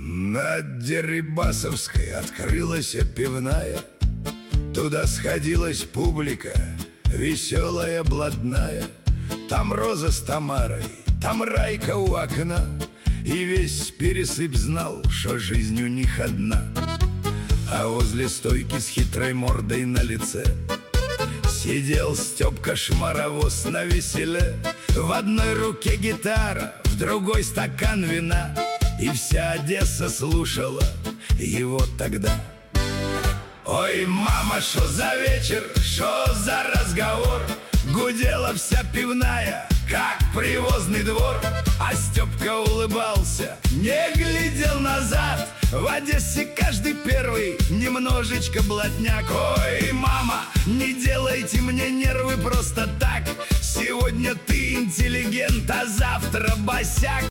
На Дерибасовской открылась пивная. Туда сходилась публика, веселая, блатная. Там Роза с Тамарой, там Райка у окна. И весь Пересып знал, что жизнь у них одна. А возле стойки с хитрой мордой на лице сидел Степка Шмаровоз навеселе. В одной руке гитара, в другой стакан вина. И вся Одесса слушала его тогда. Ой, мама, шо за вечер, шо за разговор? Гудела вся пивная, как привозный двор. А Степка улыбался, не глядел назад. В Одессе каждый первый немножечко блатняк. Ой, мама, не делайте мне нервы просто так. Сегодня ты интеллигент, а завтра босяк.